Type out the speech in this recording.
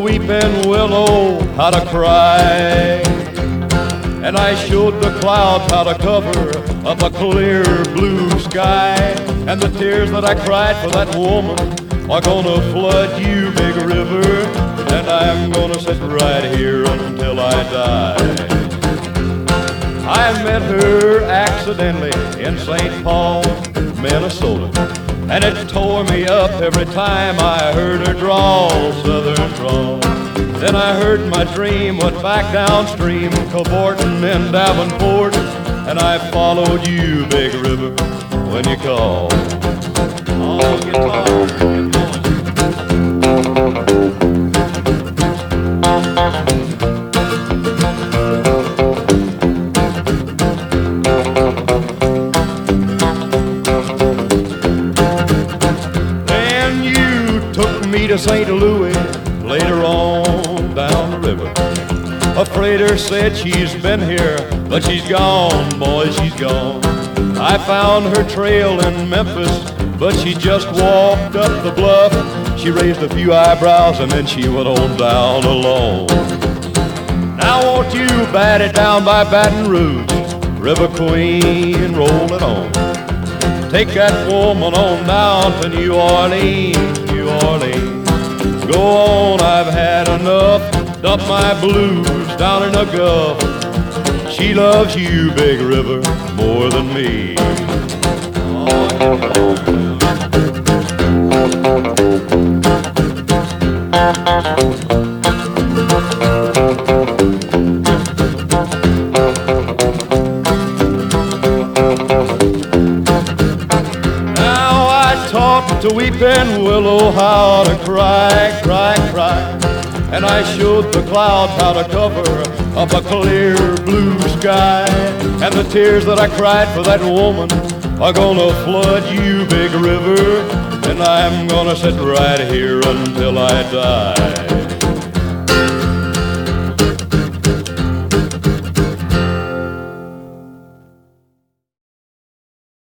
weeping willow how to cry, and I showed the clouds how to cover up a clear blue sky. And the tears that I cried for that woman are gonna flood you, big river, and I'm gonna sit right here until I die. I met her accidentally in St. Paul, Minnesota, and it tore me up every time I heard her drawl, southern drawl. Then I heard my dream went back downstream, cavorting in Davenport, and I followed you, big river, when you called. Oh, guitar, get going. Then you took me to St. Louis, later on down the river. A freighter said she's been here, but she's gone, boy, she's gone. I found her trail in Memphis, but she just walked up the bluff. She raised a few eyebrows and then she went on down alone. Now won't you bat it down by Baton Rouge, River Queen, roll it on. Take that woman on down to New Orleans, New Orleans. Go on, I've had enough. Dump my blues down in the Gulf. She loves you, big river, more than me. Now I talk to weeping willow how to cry, cry, cry. And I showed the clouds how to cover up a clear blue sky. And the tears that I cried for that woman are gonna flood you, big river, and I'm gonna sit right here until I die.